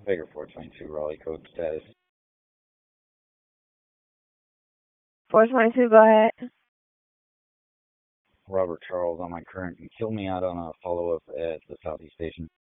Baker 422, Raleigh, code status. 422, go ahead. Robert Charles on my current. Kill me out on a follow-up at the Southeast Station.